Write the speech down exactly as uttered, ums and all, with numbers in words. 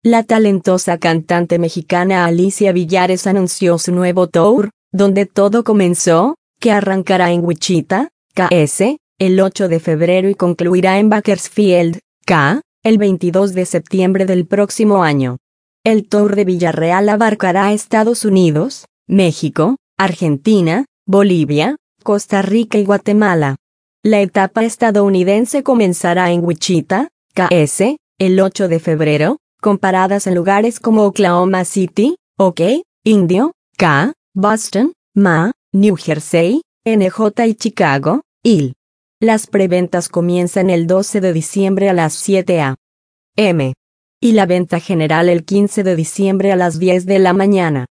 La talentosa cantante mexicana Alicia Villares anunció su nuevo tour, donde todo comenzó, que arrancará en Wichita, K S, el ocho de febrero y concluirá en Bakersfield, K, el veintidós de septiembre del próximo año. El tour de Villarreal abarcará Estados Unidos, México, Argentina, Bolivia, Costa Rica y Guatemala. La etapa estadounidense comenzará en Wichita, K S, el ocho de febrero, con paradas en lugares como Oklahoma City, O K, Indio, K, Boston, M A, New Jersey, N J y Chicago, I L. Las preventas comienzan el doce de diciembre a las siete a m y la venta general el quince de diciembre a las diez de la mañana.